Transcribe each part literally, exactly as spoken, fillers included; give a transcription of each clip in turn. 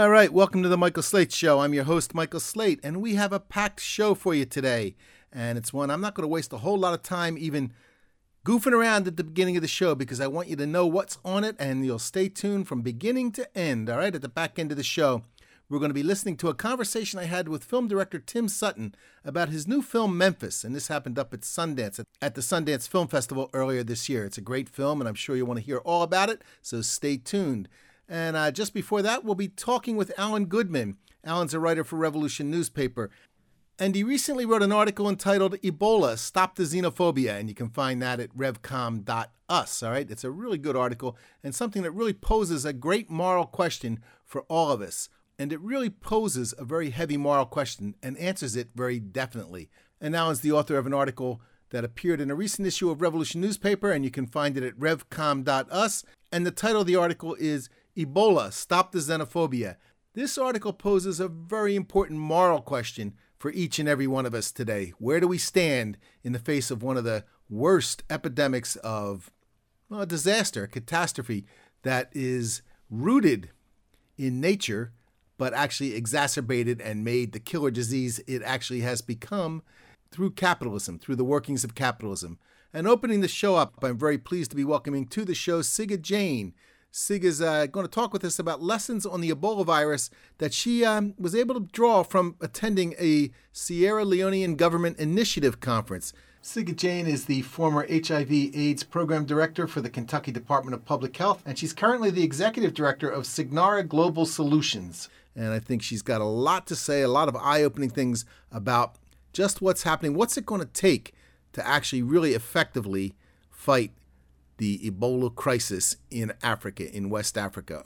All right, welcome to the Michael Slate Show. I'm your host, Michael Slate, and we have a packed show for you today. And it's one I'm not going to waste a whole lot of time even goofing around at the beginning of the show because I want you to know what's on it, and you'll stay tuned from beginning to end. All right, at the back end of the show, we're going to be listening to a conversation I had with film director Tim Sutton about his new film, Memphis. And this happened up at Sundance, at the Sundance Film Festival earlier this year. It's a great film, and I'm sure you want to hear all about it, so stay tuned. And uh, just before that, we'll be talking with Alan Goodman. Alan's a writer for Revolution newspaper. And he recently wrote an article entitled Ebola, Stop the Xenophobia. And you can find that at revcom dot u s. All right. It's a really good article and something that really poses a great moral question for all of us. And it really poses a very heavy moral question and answers it very definitely. And Alan's the author of an article that appeared in a recent issue of Revolution newspaper, and you can find it at revcom dot u s. And the title of the article is Ebola, Stop the Xenophobia. This article poses a very important moral question for each and every one of us today. Where do we stand in the face of one of the worst epidemics of well, a disaster, a catastrophe that is rooted in nature, but actually exacerbated and made the killer disease it actually has become through capitalism, through the workings of capitalism. And opening the show up, I'm very pleased to be welcoming to the show Siga Jain. Sig is uh, going to talk with us about lessons on the Ebola virus that she um, was able to draw from attending a Sierra Leonean government initiative conference. Siga Jain is the former H I V AIDS program director for the Kentucky Department of Public Health, and she's currently the executive director of Signara Global Solutions. And I think she's got a lot to say, a lot of eye-opening things about just what's happening. What's it going to take to actually really effectively fight the Ebola crisis in Africa, in West Africa?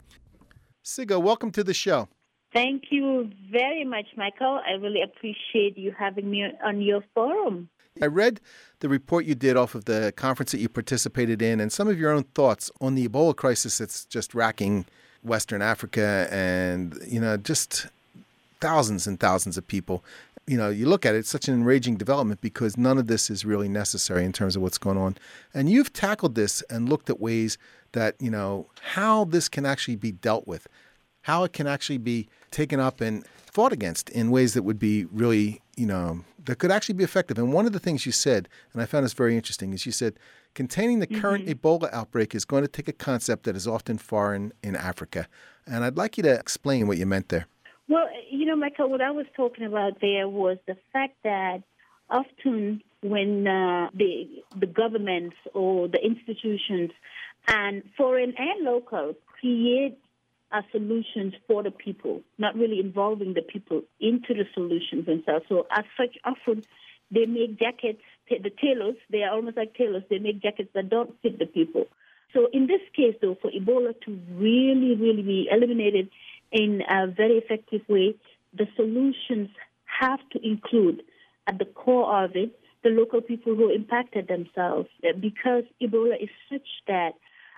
Siga, welcome to the show. Thank you very much, Michael. I really appreciate you having me on your forum. I read the report you did off of the conference that you participated in and some of your own thoughts on the Ebola crisis that's just racking Western Africa and, you know, just thousands and thousands of people. You know, you look at it, it's such an enraging development because none of this is really necessary in terms of what's going on. And you've tackled this and looked at ways that, you know, how this can actually be dealt with, how it can actually be taken up and fought against in ways that would be really, you know, that could actually be effective. And one of the things you said, and I found this very interesting, is you said, containing the current mm-hmm. Ebola outbreak is going to take a concept that is often foreign in Africa. And I'd like you to explain what you meant there. Well, you know, Michael, what I was talking about there was the fact that often when uh, the the governments or the institutions and foreign and local create uh, solutions for the people, not really involving the people into the solutions themselves. So as such, often they make jackets, the tailors, they are almost like tailors, they make jackets that don't fit the people. So in this case, though, for Ebola to really, really be eliminated in a very effective way, the solutions have to include, at the core of it, the local people who impacted themselves, because Ebola is such that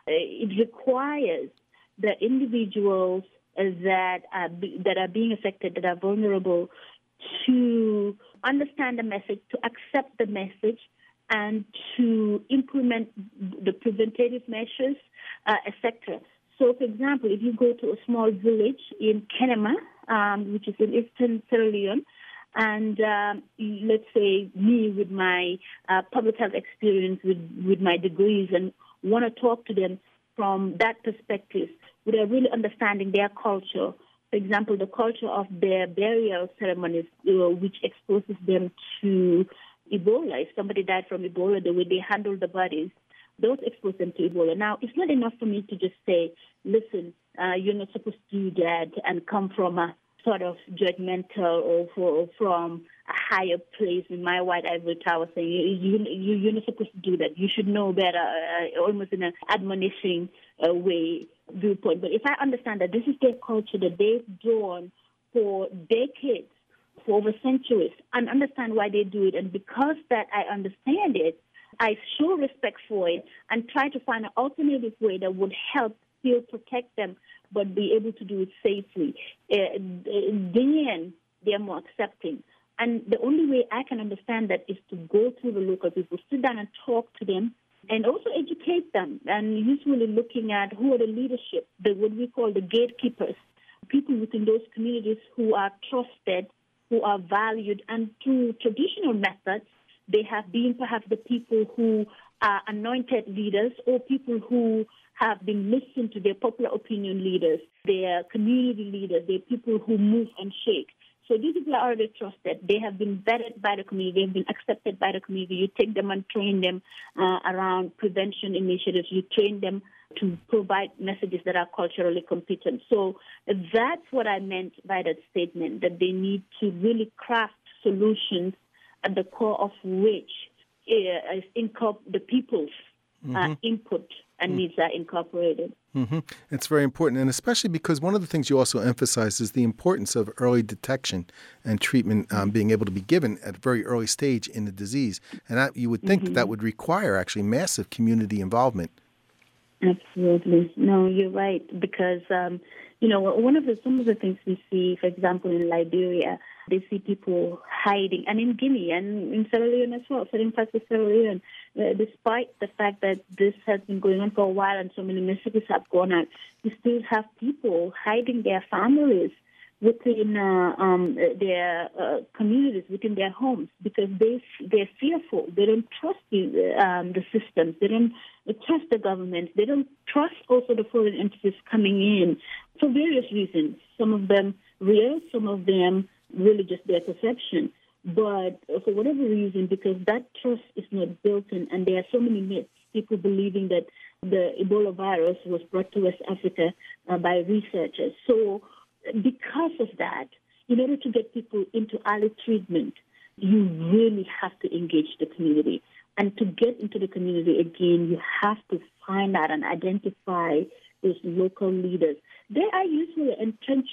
it requires the individuals that are, that are being affected, that are vulnerable, to understand the message, to accept the message, and to implement the preventative measures, uh, et cetera. So, for example, if you go to a small village in Kenema, um, which is in eastern Sierra Leone, and um, let's say me with my uh, public health experience, with, with my degrees, and want to talk to them from that perspective, with a really understanding their culture. For example, the culture of their burial ceremonies, uh, which exposes them to Ebola. If somebody died from Ebola, the way they handle the bodies, those expose them to Ebola. Now, it's not enough for me to just say, listen, uh, you're not supposed to do that and come from a sort of judgmental or, for, or from a higher place in my white ivory tower saying, you, you, you're not supposed to do that. You should know better, uh, almost in an admonishing uh, way, viewpoint. But if I understand that this is their culture that they've drawn for decades, for over centuries, and understand why they do it, and because that I understand it, I show respect for it and try to find an alternative way that would help still protect them but be able to do it safely. Uh, then they are more accepting. And the only way I can understand that is to go to the local people, sit down and talk to them, and also educate them. And usually looking at who are the leadership, the what we call the gatekeepers, people within those communities who are trusted, who are valued, and through traditional methods, they have been perhaps the people who are anointed leaders or people who have been listened to, their popular opinion leaders, their community leaders, their people who move and shake. So these people are already trusted. They have been vetted by the community. They've been accepted by the community. You take them and train them uh, around prevention initiatives. You train them to provide messages that are culturally competent. So that's what I meant by that statement, that they need to really craft solutions at the core of which uh, is incorpor- the people's uh, mm-hmm. input and mm-hmm. needs are incorporated. Mm-hmm. It's very important, and especially because one of the things you also emphasize is the importance of early detection and treatment um, being able to be given at a very early stage in the disease. And that, you would think mm-hmm. that, that would require actually massive community involvement. Absolutely. No, you're right, because, um, you know, one of the, some of the things we see, for example, in Liberia, they see people hiding, and in Guinea and in Sierra Leone as well, certain parts of Sierra Leone, uh, despite the fact that this has been going on for a while and so many messages have gone out, you still have people hiding their families within uh, um, their uh, communities, within their homes, because they, they're fearful. They don't trust the, um, the systems. They don't trust the government. They don't trust also the foreign entities coming in for various reasons. Some of them real, some of them really just their perception. But for whatever reason, because that trust is not built in, and there are so many myths, people believing that the Ebola virus was brought to West Africa uh, by researchers. So because of that, in order to get people into early treatment, you really have to engage the community. And to get into the community again, you have to find out and identify those local leaders. They are usually entrenched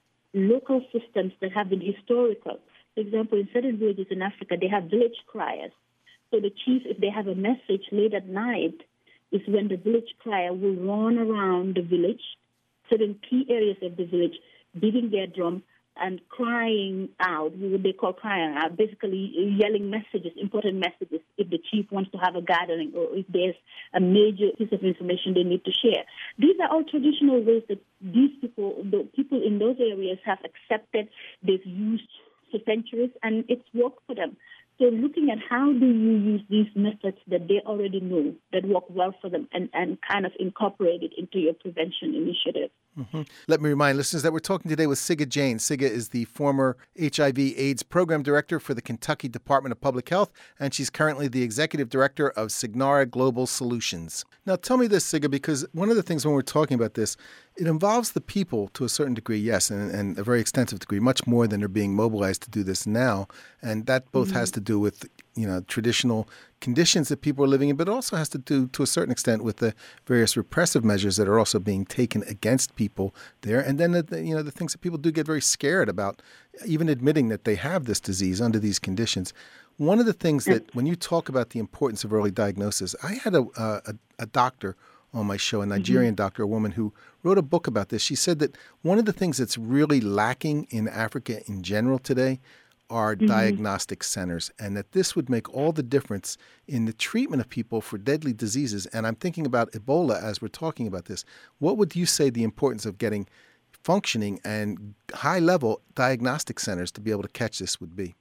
local systems that have been historical. For example, in certain villages in Africa, they have village criers. So the chief, if they have a message late at night, is when the village crier will run around the village, certain key areas of the village, beating their drum and crying out, what they call crying out, basically yelling messages, important messages, if the chief wants to have a gathering or if there's a major piece of information they need to share. These are all traditional ways that these people, the people in those areas have accepted, they've used for centuries, and it's worked for them. So looking at how do you use these methods that they already know, that work well for them, and, and kind of incorporate it into your prevention initiative. Mm-hmm. Let me remind listeners that we're talking today with Sigga Jain. Sigga is the former H I V AIDS Program Director for the Kentucky Department of Public Health, and she's currently the Executive Director of Signara Global Solutions. Now, tell me this, Sigga, because one of the things when we're talking about this, it involves the people to a certain degree, yes, and, and a very extensive degree, much more than are being mobilized to do this now. And that both mm-hmm. has to do with, you know, traditional conditions that people are living in, but it also has to do, to a certain extent, with the various repressive measures that are also being taken against people there. And then, the, you know, the things that people do get very scared about, even admitting that they have this disease under these conditions. One of the things that, when you talk about the importance of early diagnosis, I had a, a, a doctor on my show, a Nigerian mm-hmm. doctor, a woman who wrote a book about this. She said that one of the things that's really lacking in Africa in general today are mm-hmm. diagnostic centers, and that this would make all the difference in the treatment of people for deadly diseases. And I'm thinking about Ebola as we're talking about this. What would you say the importance of getting functioning and high-level diagnostic centers to be able to catch this would be?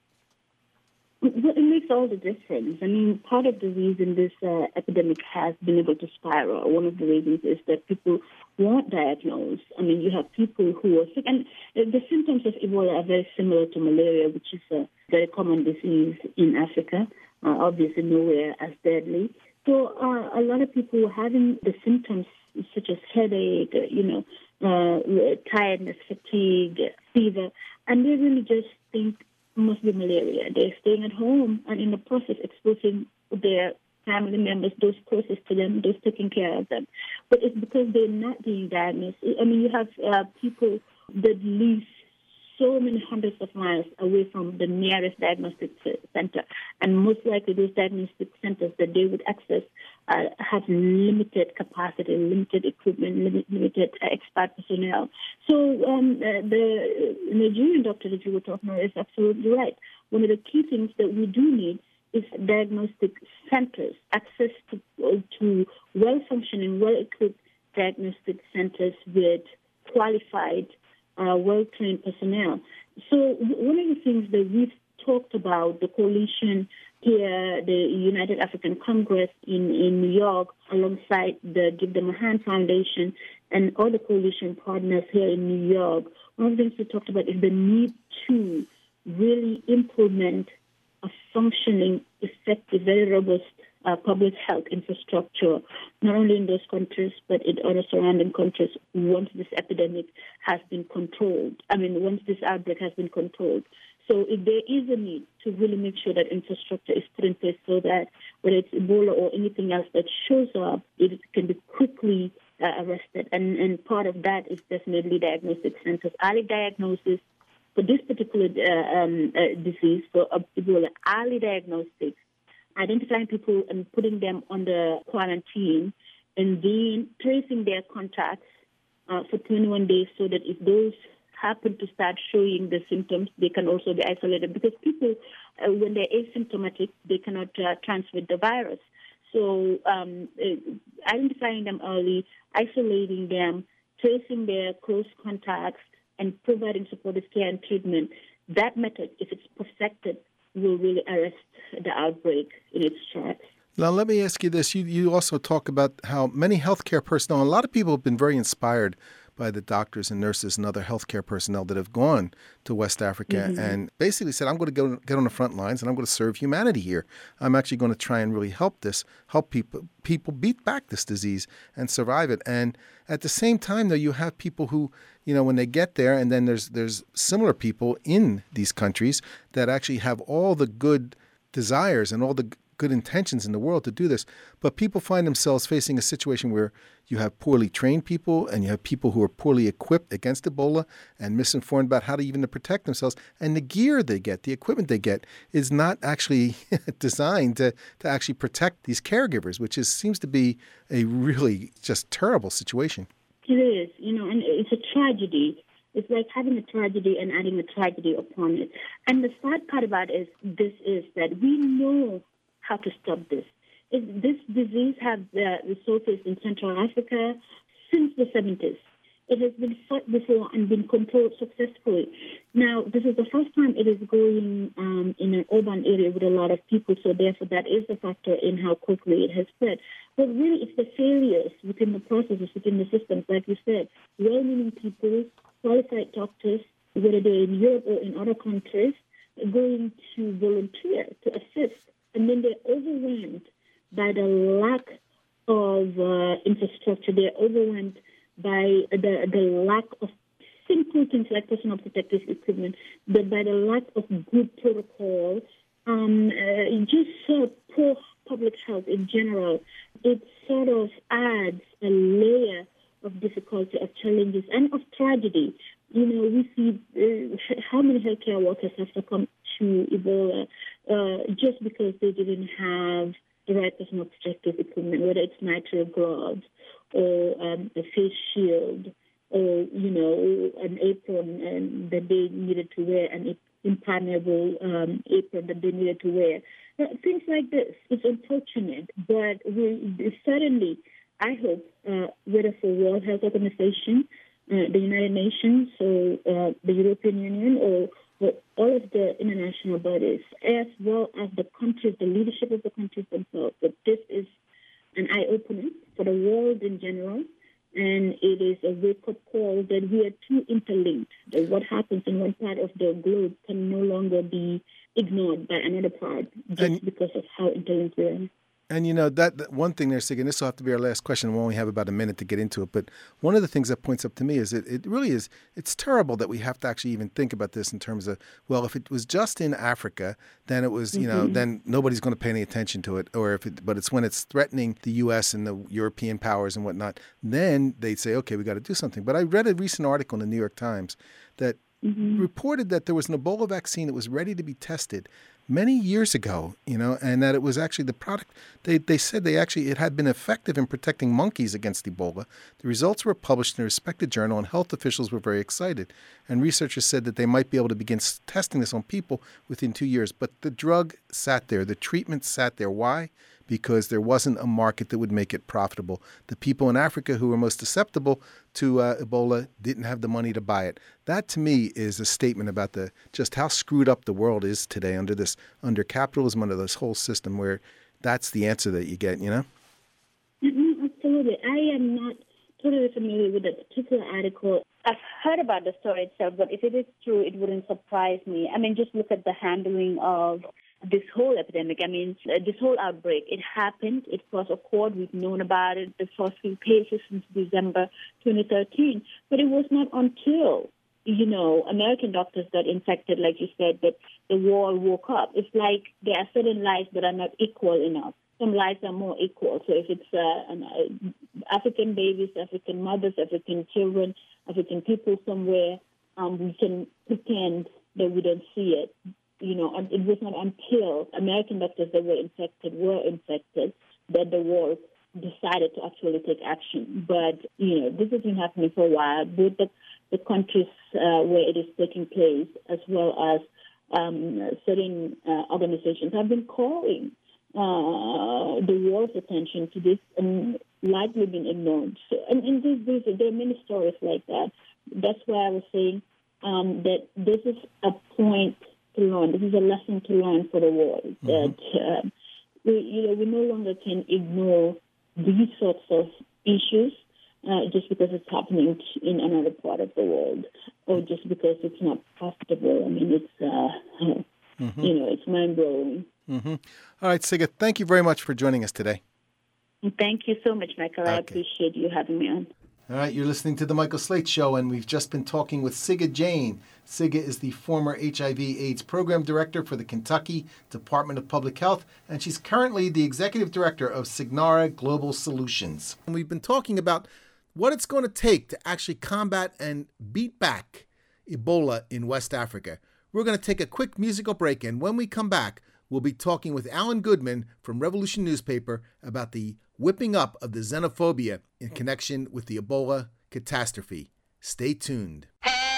It makes all the difference. I mean, part of the reason this uh, epidemic has been able to spiral, one of the reasons is that people weren't diagnosed. I mean, you have people who are sick, and the symptoms of Ebola are very similar to malaria, which is a very common disease in Africa, uh, obviously nowhere as deadly. So uh, a lot of people were having the symptoms such as headache, uh, you know, uh, tiredness, fatigue, fever, and they really just think must be malaria. They're staying at home and in the process exposing their family members, those closest to them, those taking care of them. But it's because they're not being diagnosed. I mean, you have uh, people that live so many hundreds of miles away from the nearest diagnostic center. And most likely those diagnostic centers that they would access uh, have limited capacity, limited equipment, limit, limited uh, expert personnel. So um, uh, the Nigerian doctor that you were talking about is absolutely right. One of the key things that we do need is diagnostic centers, access to, uh, to well-functioning, well-equipped diagnostic centers with qualified uh, well-trained personnel. So one of the things that we've talked about, the coalition here, the United African Congress in, in New York, alongside the Give Them a Hand Foundation and other coalition partners here in New York, one of the things we talked about is the need to really implement a functioning, effective, very robust uh, public health infrastructure, not only in those countries, but in other surrounding countries once this epidemic has been controlled. I mean, once this outbreak has been controlled. So if there is a need to really make sure that infrastructure is put in place so that whether it's Ebola or anything else that shows up, it can be quickly uh, arrested. And, and part of that is definitely diagnostic centers. Early diagnosis for this particular uh, um, uh, disease, for uh, Ebola, early diagnostics, identifying people and putting them under quarantine, and then tracing their contacts uh, for twenty-one days so that if those happen to start showing the symptoms, they can also be isolated because people, uh, when they're asymptomatic, they cannot uh, transmit the virus. So um, uh, identifying them early, isolating them, tracing their close contacts, and providing supportive care and treatment, that method, if it's perfected, will really arrest the outbreak in its tracks. Now, let me ask you this. You, you also talk about how many healthcare personnel, a lot of people have been very inspired by the doctors and nurses and other healthcare personnel that have gone to West Africa mm-hmm. and basically said, I'm going to go get on the front lines and I'm going to serve humanity here. I'm actually going to try and really help this, help people people beat back this disease and survive it. And at the same time, though, you have people who, you know, when they get there, and then there's there's similar people in these countries that actually have all the good desires and all the good intentions in the world to do this, but people find themselves facing a situation where you have poorly trained people and you have people who are poorly equipped against Ebola and misinformed about how to even to protect themselves, and the gear they get, the equipment they get, is not actually designed to, to actually protect these caregivers, which is seems to be a really just terrible situation. It is, you know, and it's a tragedy. It's like having a tragedy and adding a tragedy upon it. And the sad part about it is this is that we know how to stop this. It, this disease has uh, resurfaced in Central Africa since the seventies. It has been fought before and been controlled successfully. Now, this is the first time it is going um, in an urban area with a lot of people, so therefore that is a factor in how quickly it has spread. But really, it's the failures within the processes, within the systems, like you said, well-meaning people, qualified doctors, whether they're in Europe or in other countries, going to volunteer, to assist. And then they're overwhelmed by the lack of uh, infrastructure. They're overwhelmed by the, the lack of simple things like personal protective equipment, but by the lack of good protocol, um, uh, just uh, poor public health in general. It sort of adds a layer of difficulty, of challenges, and of tragedy. You know, we see uh, how many healthcare workers have succumbed to Ebola uh, just because they didn't have the right personal protective equipment, whether it's nitrile gloves or um, a face shield or, you know, an apron and that they needed to wear, an impermeable um, apron that they needed to wear. Uh, things like this. It's unfortunate, but we certainly, I hope, uh, whether for World Health Organization, uh, the United Nations, or uh, the European Union, or for all of the international bodies, as well as the countries, the leadership of the countries themselves, that this is an eye-opener for the world in general, and it is a wake-up call that we are too interlinked, that what happens in one part of the globe can no longer be ignored by another part just and, because of how interlinked we are. And, you know, that, that one thing there, Sig, and this will have to be our last question. We only have about a minute to get into it. But one of the things that points up to me is that it really is, it's terrible that we have to actually even think about this in terms of, well, if it was just in Africa, then it was, you know, mm-hmm. then nobody's going to pay any attention to it. Or if it, but it's when it's threatening the U S and the European powers and whatnot, then they'd say, okay, we got to do something. But I read a recent article in the New York Times that mm-hmm. reported that there was an Ebola vaccine that was ready to be tested many years ago, you know, and that it was actually the product, they, they said they actually, it had been effective in protecting monkeys against Ebola. The results were published in a respected journal and health officials were very excited. And researchers said that they might be able to begin testing this on people within two years. But the drug sat there, the treatment sat there. Why? because there wasn't a market that would make it profitable. The people in Africa who were most susceptible to uh, Ebola didn't have the money to buy it. That, to me, is a statement about the just how screwed up the world is today under this, under capitalism, under this whole system where that's the answer that you get, you know? Mm-hmm, absolutely. I am not totally familiar with that particular article. I've heard about the story itself, but if it is true, it wouldn't surprise me. I mean, just look at the handling of this whole epidemic. I mean, uh, this whole outbreak, it happened. It was occurred. We've known about it the first few cases since December twenty thirteen. But it was not until, you know, American doctors got infected, like you said, that the world woke up. It's like there are certain lives that are not equal enough. Some lives are more equal. So if it's uh, an, uh, African babies, African mothers, African children, African people somewhere, um, we can pretend that we don't see it. You know, it was not until American doctors that were infected were infected that the world decided to actually take action. But, you know, this has been happening for a while. Both the, the countries uh, where it is taking place as well as um, certain uh, organizations have been calling uh, the world's attention to this and largely been ignored. So, and, and this, this, there are many stories like that. That's why I was saying um, that this is a point to learn. This is a lesson to learn for the world. Mm-hmm. That uh, we, you know, we no longer can ignore these sorts of issues uh, just because it's happening in another part of the world, or just because it's not profitable. I mean, it's uh, mm-hmm. you know, it's mind blowing. Mm-hmm. All right, Siga, thank you very much for joining us today. Thank you so much, Michael. Okay. I appreciate you having me on. All right, you're listening to The Michael Slate Show, and we've just been talking with Siga Jain. Siga is the former H I V AIDS Program Director for the Kentucky Department of Public Health, and she's currently the Executive Director of Signara Global Solutions. And we've been talking about what it's going to take to actually combat and beat back Ebola in West Africa. We're going to take a quick musical break, and when we come back, we'll be talking with Alan Goodman from Revolution Newspaper about the whipping up of the xenophobia in connection with the Ebola catastrophe. Stay tuned.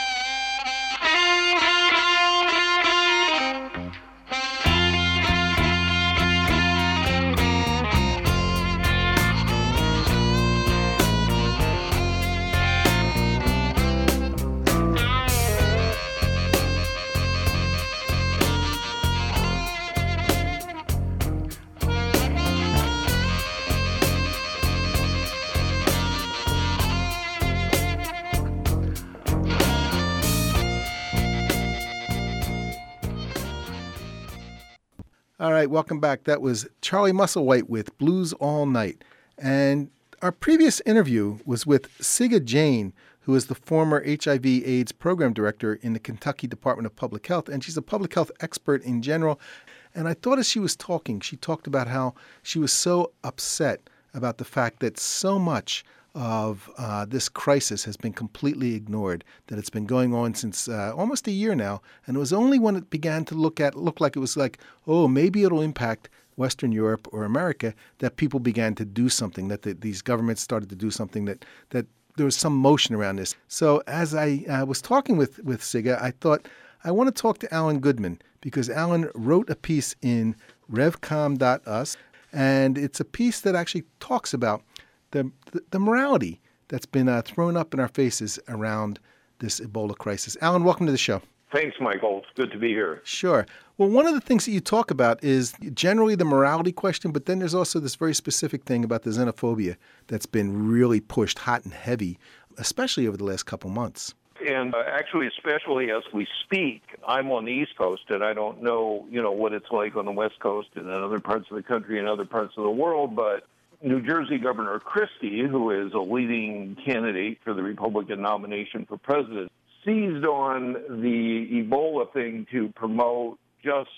All right, welcome back. That was Charlie Musselwhite with Blues All Night. And our previous interview was with Siga Jain, who is the former H I V AIDS Program Director in the Kentucky Department of Public Health. And she's a public health expert in general. And I thought as she was talking, she talked about how she was so upset about the fact that so much of uh, this crisis has been completely ignored, that it's been going on since uh, almost a year now. And it was only when it began to look at look like it was like, oh, maybe it'll impact Western Europe or America, that people began to do something, that the, these governments started to do something, that that there was some motion around this. So as I uh, was talking with, with Siga, I thought, I want to talk to Alan Goodman, because Alan wrote a piece in revcom dot u s, and it's a piece that actually talks about the the, the morality that's been uh, thrown up in our faces around this Ebola crisis. Alan, welcome to the show. Thanks, Michael. It's good to be here. Sure. Well, one of the things that you talk about is generally the morality question, but then there's also this very specific thing about the xenophobia that's been really pushed hot and heavy, especially over the last couple months. And uh, actually, especially as we speak, I'm on the East Coast, and I don't know, you know, what it's like on the West Coast and in other parts of the country and other parts of the world, but New Jersey Governor Christie, who is a leading candidate for the Republican nomination for president, seized on the Ebola thing to promote just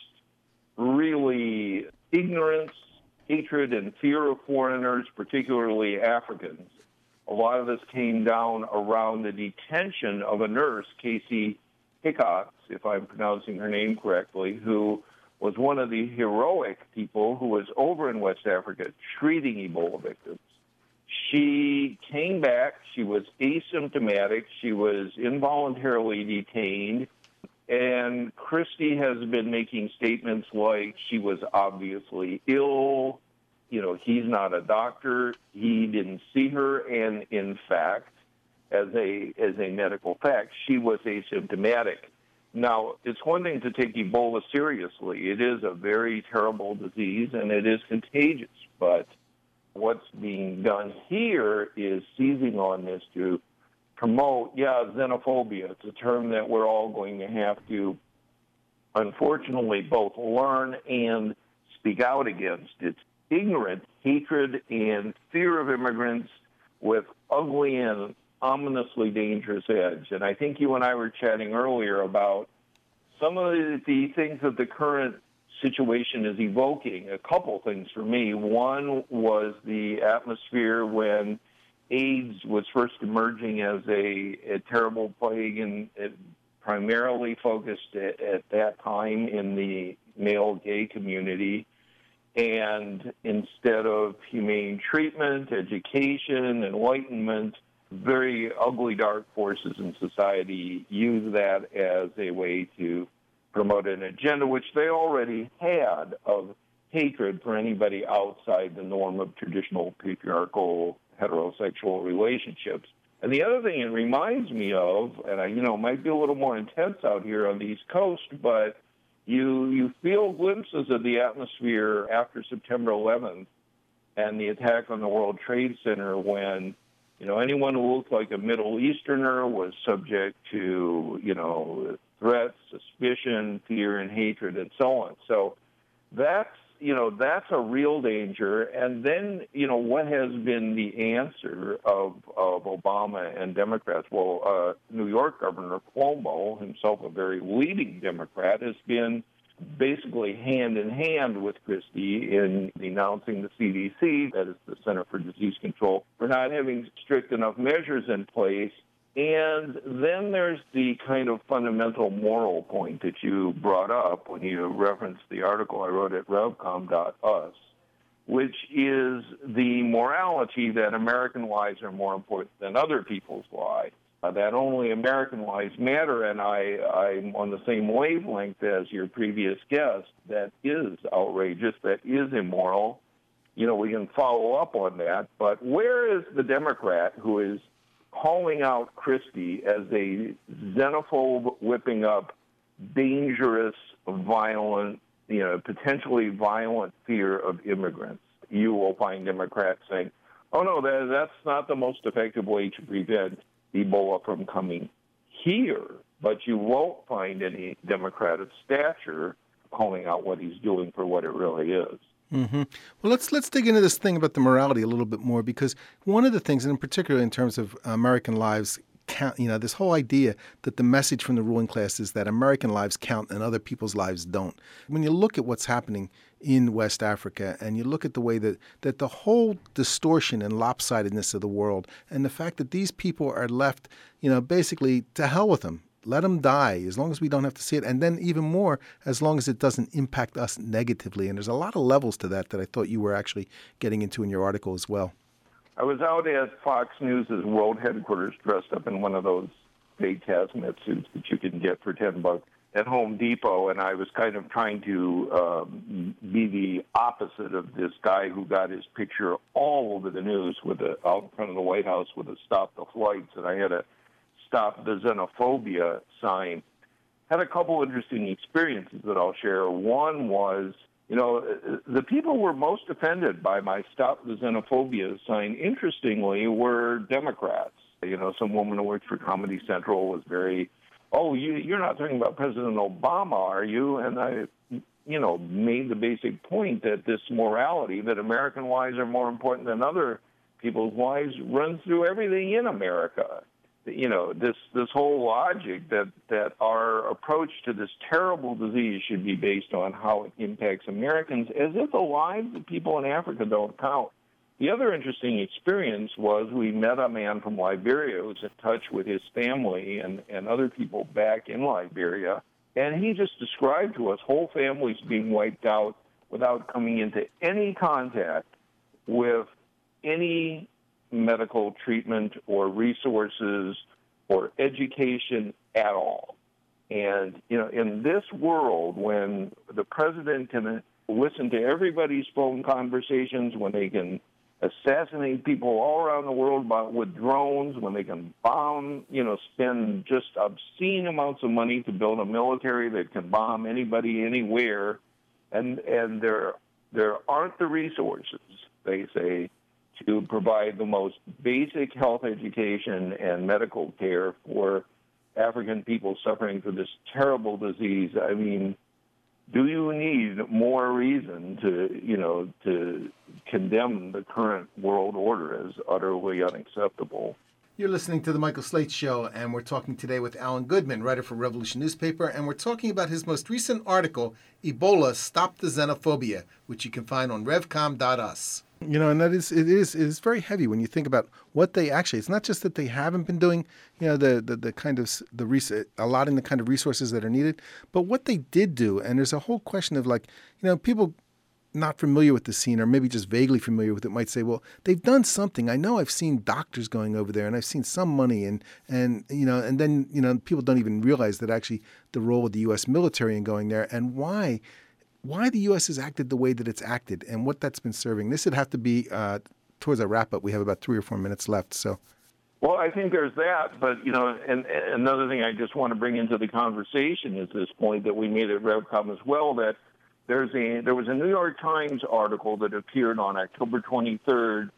really ignorance, hatred, and fear of foreigners, particularly Africans. A lot of this came down around the detention of a nurse, Casey Hickox, if I'm pronouncing her name correctly, who was one of the heroic people who was over in West Africa treating Ebola victims. She came back. She was asymptomatic. She was involuntarily detained. And Christie has been making statements like she was obviously ill, you know, he's not a doctor. He didn't see her. And in fact, as a as a medical fact, she was asymptomatic. Now, it's one thing to take Ebola seriously. It is a very terrible disease, and it is contagious. But what's being done here is seizing on this to promote, yeah, xenophobia. It's a term that we're all going to have to, unfortunately, both learn and speak out against. It's ignorant hatred and fear of immigrants with ugly and ominously dangerous edge. And I think you and I were chatting earlier about some of the, the things that the current situation is evoking. A couple things for me. One was the atmosphere when AIDS was first emerging as a, a terrible plague, and it primarily focused at, at that time in the male gay community. And instead of humane treatment, education, enlightenment, very ugly, dark forces in society use that as a way to promote an agenda, which they already had, of hatred for anybody outside the norm of traditional patriarchal heterosexual relationships. And the other thing it reminds me of, and I, you know, might be a little more intense out here on the East Coast, but you you feel glimpses of the atmosphere after September eleventh and the attack on the World Trade Center, when, you know, anyone who looked like a Middle Easterner was subject to, you know, threats, suspicion, fear, and hatred, and so on. So that's, you know, that's a real danger. And then, you know, what has been the answer of, of Obama and Democrats? Well, uh, New York Governor Cuomo, himself a very leading Democrat, has been basically hand in hand with Christie in denouncing the C D C, that is the Center for Disease Control, for not having strict enough measures in place. And then there's the kind of fundamental moral point that you brought up when you referenced the article I wrote at revcom dot us, which is the morality that American lives are more important than other people's lives, uh, that only American lives matter. And I, I'm on the same wavelength as your previous guest. That is outrageous, that is immoral. You know, we can follow up on that. But where is the Democrat who is calling out Christie as a xenophobe, whipping up dangerous, violent, you know, potentially violent fear of immigrants? You will find Democrats saying, oh, no, that, that's not the most effective way to prevent Ebola from coming here. But you won't find any Democrat of stature calling out what he's doing for what it really is. Mm-hmm. Well, let's let's dig into this thing about the morality a little bit more, because one of the things, and in particular in terms of American lives count, you know, this whole idea that the message from the ruling class is that American lives count and other people's lives don't. When you look at what's happening in West Africa, and you look at the way that, that the whole distortion and lopsidedness of the world, and the fact that these people are left, you know, basically to hell with them. Let them die as long as we don't have to see it. And then even more, as long as it doesn't impact us negatively. And there's a lot of levels to that that I thought you were actually getting into in your article as well. I was out at Fox News' world headquarters dressed up in one of those fake hazmat suits that you can get for ten bucks at Home Depot. And I was kind of trying to um, be the opposite of this guy who got his picture all over the news with a, out in front of the White House with a stop the flights. And I had a Stop the Xenophobia sign. Had a couple interesting experiences that I'll share. One was, you know, the people who were most offended by my Stop the Xenophobia sign, interestingly, were Democrats. You know, some woman who worked for Comedy Central was very, oh, you, you're not talking about President Obama, are you? And I, you know, made the basic point that this morality, that American lives are more important than other people's lives, runs through everything in America. You know, this this whole logic that, that our approach to this terrible disease should be based on how it impacts Americans, as if the lives of people in Africa don't count. The other interesting experience was we met a man from Liberia who was in touch with his family and, and other people back in Liberia, and he just described to us whole families being wiped out without coming into any contact with any medical treatment or resources or education at all. And, you know, in this world, when the president can listen to everybody's phone conversations, when they can assassinate people all around the world by, with drones, when they can bomb, you know, spend just obscene amounts of money to build a military that can bomb anybody anywhere, and and there there aren't the resources, they say, to provide the most basic health education and medical care for African people suffering from this terrible disease. I mean, do you need more reason to, you know, to condemn the current world order as utterly unacceptable? You're listening to The Michael Slate Show, and we're talking today with Alan Goodman, writer for Revolution Newspaper, and we're talking about his most recent article, Ebola, Stop the Xenophobia, which you can find on revcom dot u s. You know, and that is, it is, it is very heavy when you think about what they actually, it's not just that they haven't been doing, you know, the, the, the kind of, the res- allotting the kind of resources that are needed, but what they did do. And there's a whole question of like, you know, people not familiar with the scene or maybe just vaguely familiar with it might say, well, they've done something. I know I've seen doctors going over there and I've seen some money and, and, you know, and then, you know, people don't even realize that actually the role of the U S military in going there and why why the U S has acted the way that it's acted and what that's been serving. This would have to be uh, towards a wrap-up. We have about three or four minutes left. So, well, I think there's that. But, you know, and, and another thing I just want to bring into the conversation is this point that we made at RevCom as well, that there's a there was a New York Times article that appeared on October twenty-third,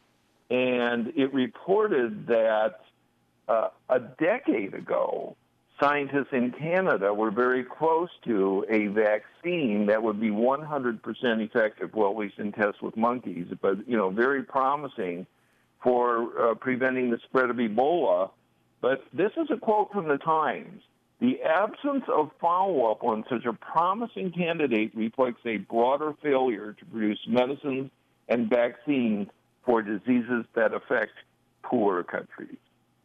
and it reported that uh, a decade ago, scientists in Canada were very close to a vaccine that would be one hundred percent effective, well, at least in tests with monkeys, but, you know, very promising for uh, preventing the spread of Ebola. But this is a quote from the Times. The absence of follow-up on such a promising candidate reflects a broader failure to produce medicines and vaccines for diseases that affect poorer countries.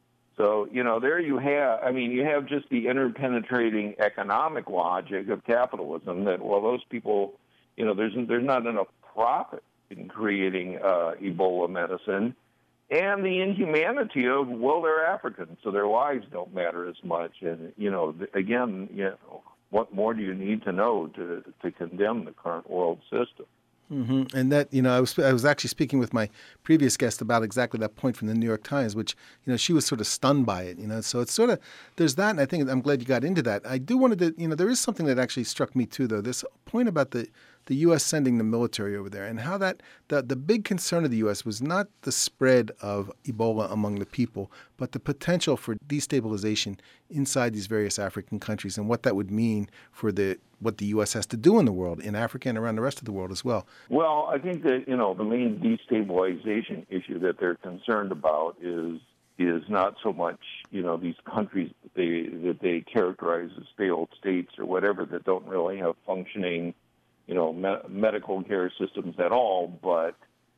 So, you know, there you have, I mean, you have just the interpenetrating economic logic of capitalism that, well, those people, you know, there's there's not enough profit in creating uh, Ebola medicine, and the inhumanity of, well, they're Africans, so their lives don't matter as much. And, you know, again, you know, what more do you need to know to, to condemn the current world system? Mm-hmm. And that, you know, I was I was actually speaking with my previous guest about exactly that point from the New York Times, which, you know, she was sort of stunned by it, you know. So it's sort of, there's that, and I think I'm glad you got into that. I do wanted to, you know, there is something that actually struck me too, though, this point about the, the U S sending the military over there and how that, the, the big concern of the U S was not the spread of Ebola among the people, but the potential for destabilization inside these various African countries and what that would mean for the what the U S has to do in the world, in Africa and around the rest of the world as well. Well, I think that, you know, the main destabilization issue that they're concerned about is is not so much, you know, these countries that they, that they characterize as failed states or whatever that don't really have functioning, you know, me- medical care systems at all, but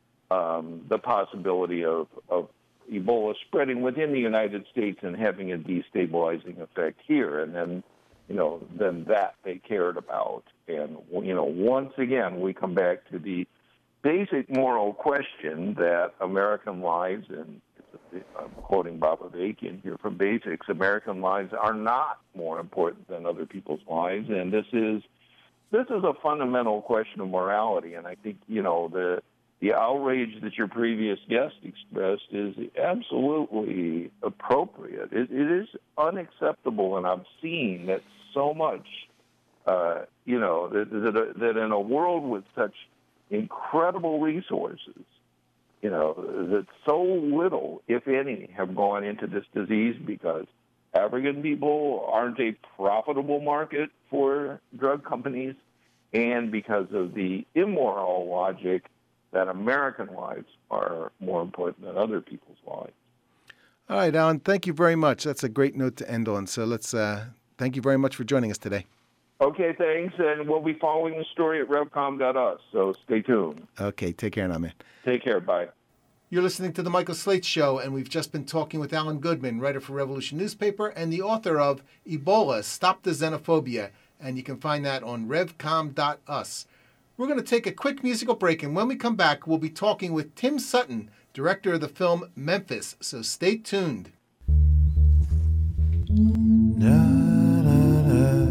um, the possibility of, of Ebola spreading within the United States and having a destabilizing effect here. And then, you know, then that they cared about. And, you know, once again, we come back to the basic moral question that American lives, and I'm quoting Bob Avakian here from Basics, American lives are not more important than other people's lives. And this is this is a fundamental question of morality. And I think, you know, the the outrage that your previous guest expressed is absolutely appropriate. It, it is unacceptable and obscene that so much, uh, you know, that, that, that in a world with such incredible resources, you know, that so little, if any, have gone into this disease because African people aren't a profitable market for drug companies, and because of the immoral logic that American lives are more important than other people's lives. All right, Alan, thank you very much. That's a great note to end on. So let's uh, thank you very much for joining us today. Okay, thanks. And we'll be following the story at revcom dot u s, so stay tuned. Okay, take care now, man. Take care. Bye. You're listening to The Michael Slate Show, and we've just been talking with Alan Goodman, writer for Revolution Newspaper and the author of Ebola, Stop the Xenophobia, and you can find that on revcom dot u s. We're going to take a quick musical break, and when we come back, we'll be talking with Tim Sutton, director of the film Memphis, so stay tuned. Da, da, da.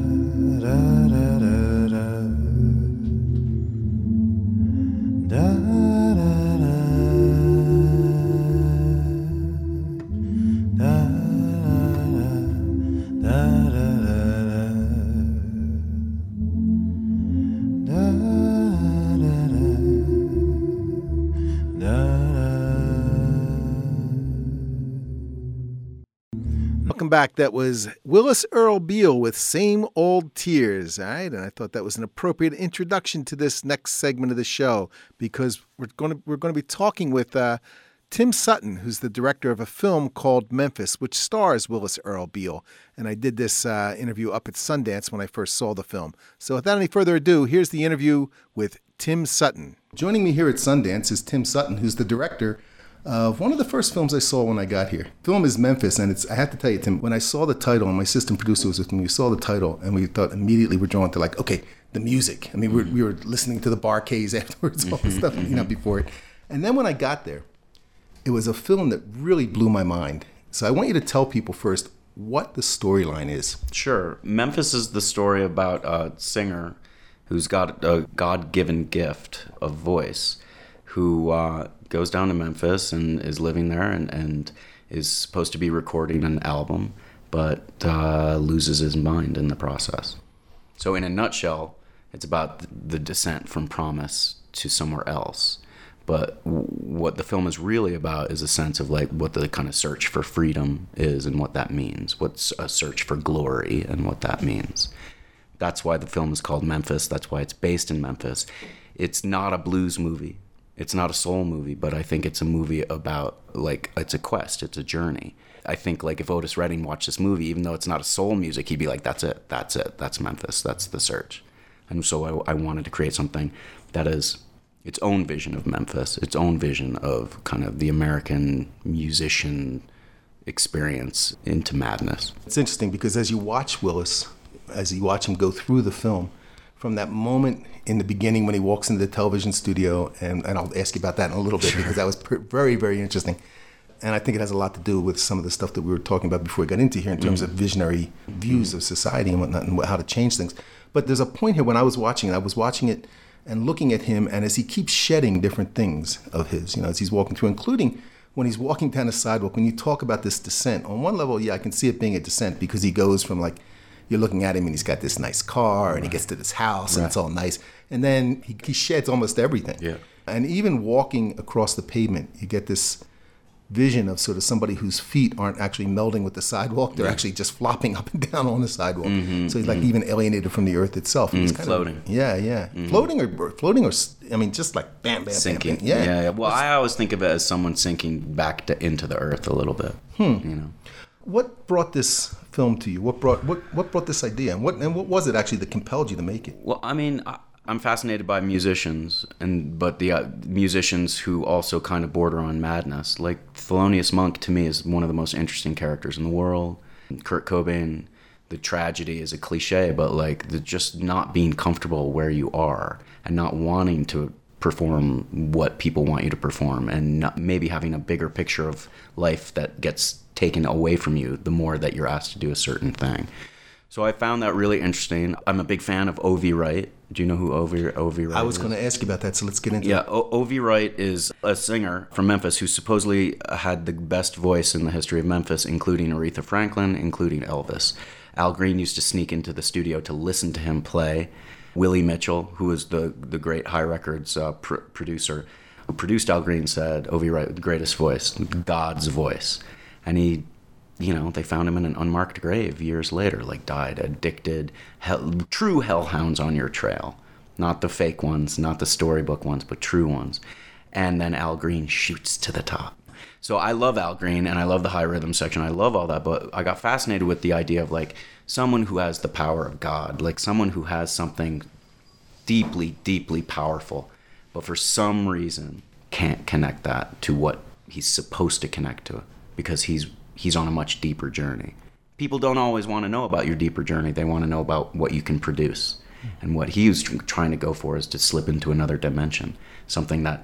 Back, that was Willis Earl Beal with Same Old Tears. All right, and I thought that was an appropriate introduction to this next segment of the show, because we're going to we're going to be talking with uh, Tim Sutton, who's the director of a film called Memphis, which stars Willis Earl Beal. And I did this uh, interview up at Sundance when I first saw the film. So without any further ado, here's the interview with Tim Sutton. Joining me here at Sundance is Tim Sutton, who's the director of one of the first films I saw when I got here. The film is Memphis, and it's, I have to tell you, Tim, when I saw the title, and my assistant producer was with me, we saw the title, and we thought immediately we're drawn to, like, okay, the music. I mean, we were, we were listening to the Bar-Kays afterwards, all the stuff, you know, before it. And then when I got there, it was a film that really blew my mind. So I want you to tell people first what the storyline is. Sure. Memphis is the story about a singer who's got a God-given gift of voice, who uh, goes down to Memphis and is living there and, and is supposed to be recording an album, but uh, loses his mind in the process. So in a nutshell, it's about the descent from promise to somewhere else. But w- what the film is really about is a sense of like what the kind of search for freedom is and what that means. What's a search for glory and what that means. That's why the film is called Memphis. That's why it's based in Memphis. It's not a blues movie. It's not a soul movie, but I think it's a movie about, like, it's a quest, it's a journey. I think, like, if Otis Redding watched this movie, even though it's not a soul music, he'd be like, that's it, that's it, that's Memphis, that's the search. And so I, I wanted to create something that is its own vision of Memphis, its own vision of kind of the American musician experience into madness. It's interesting because as you watch Willis, as you watch him go through the film, from that moment in the beginning when he walks into the television studio, and, and I'll ask you about that in a little bit, sure, because that was per- very, very interesting. And I think it has a lot to do with some of the stuff that we were talking about before we got into here in terms mm-hmm. of visionary views mm-hmm. of society and whatnot and how to change things. But there's a point here when I was watching it, I was watching it and looking at him, and as he keeps shedding different things of his, you know, as he's walking through, including when he's walking down the sidewalk, when you talk about this descent, on one level, yeah, I can see it being a descent because he goes from like, you're looking at him and he's got this nice car and right. he gets to this house and right. it's all nice. And then he, he sheds almost everything. Yeah. And even walking across the pavement, you get this vision of sort of somebody whose feet aren't actually melding with the sidewalk. They're yeah. actually just flopping up and down on the sidewalk. Mm-hmm, so he's like mm-hmm. even alienated from the earth itself. Mm, he's kind floating. Of, yeah, yeah. Mm-hmm. Floating or floating or, I mean, just like bam, bam, sinking. bam, bam. Yeah. yeah, yeah. Well, I always think of it as someone sinking back to, into the earth a little bit. Hmm. You know. What brought this film to you? What brought what what brought this idea, and what and what was it actually that compelled you to make it? Well, I mean, I, I'm fascinated by musicians, and but the uh, musicians who also kind of border on madness. Like Thelonious Monk, to me, is one of the most interesting characters in the world. Kurt Cobain, the tragedy is a cliche, but like the just not being comfortable where you are and not wanting to perform what people want you to perform, and not, maybe having a bigger picture of life that gets taken away from you the more that you're asked to do a certain thing. So I found that really interesting. I'm a big fan of O V Wright. Do you know who O V O V Wright is? I was going to ask you about that, so let's get into yeah, it. Yeah, O V Wright is a singer from Memphis who supposedly had the best voice in the history of Memphis, including Aretha Franklin, including Elvis. Al Green used to sneak into the studio to listen to him play. Willie Mitchell, who was the, the great High Records uh, pr- producer, who produced Al Green, said, O V Wright, the greatest voice, God's voice. And he, you know, they found him in an unmarked grave years later, like died addicted, hell, true hellhounds on your trail. Not the fake ones, not the storybook ones, but true ones. And then Al Green shoots to the top. So I love Al Green, and I love the high rhythm section. I love all that, but I got fascinated with the idea of, like, someone who has the power of God, like someone who has something deeply, deeply powerful, but for some reason can't connect that to what he's supposed to connect to, because he's he's on a much deeper journey. People don't always want to know about your deeper journey. They want to know about what you can produce. And what he was trying to go for is to slip into another dimension, something that